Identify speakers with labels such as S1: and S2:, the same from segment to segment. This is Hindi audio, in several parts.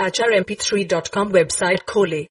S1: acharmp3.com वेबसाइट खोलें।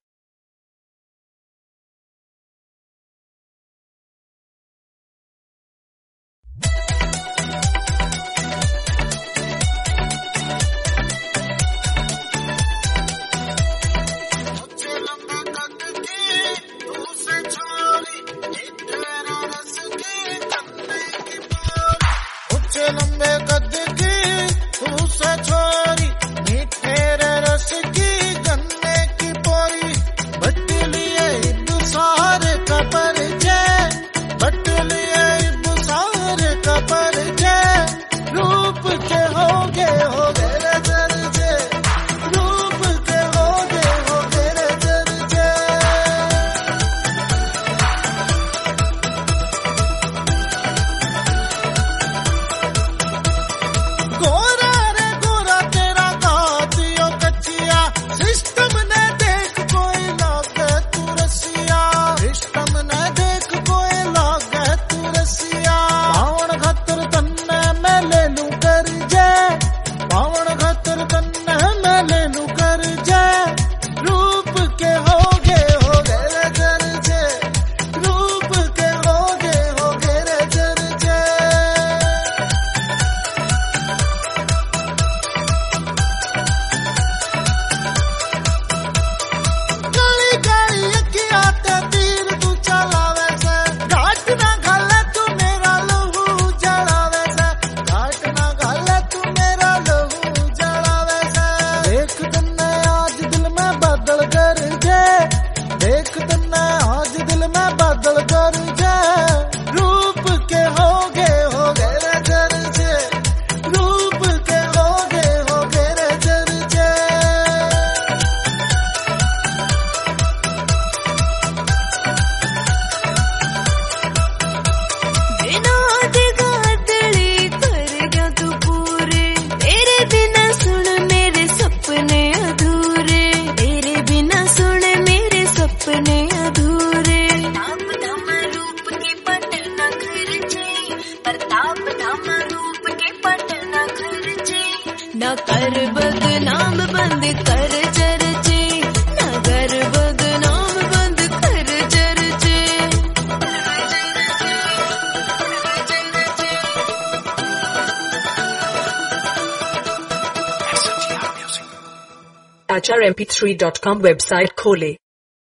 S2: लंबे कद की तू से छोरी मीठे रस की गन्ने की पोरी बट लिए इब्सार का परिचय बट लिए इब्सार का परिचय रूप के होगे रे दर्जे रूप के होगे रे दर्जे गोरा रे गोरा तेरा गातियों कच्चिया सिस्टम ने देख कोई लागे तू रसिया सिस्टम ने देख कोई लागे तू रसिया पावन खतर तन्ने मैं ले लूं कर जय पावन खतर तन्ने मैं ले लूं कर जय रूप के होगे रे दर्जे रूप के होगे रे दर्जे गली गली अखिया ते तीर तू चलावे से घाट ना घाले तू मेरा लहू जलावे से घाट ना घाले तू मेरा लहू जलावे से देख तन्ने आज दिल में बादल कर जे देख तन्ने आज दिल में बादल कर जे रूप के होगे रे दर्जे रूप के होगे रे दर्जे
S3: बिना दिगादड़ी कर गया तू पूरे तेरे बिना सुन मेरे सपने अधूरे तेरे बिना सुन मेरे सपने अधूरे ताप धाम रूप के पट न खर्चे प्रताप धाम रूप के पट न खर्चे न कर बदनाम बंद कर चर्चे न कर बदनाम बंद कर चर्चे
S1: acharmp3.com वेबसाइट खोलें।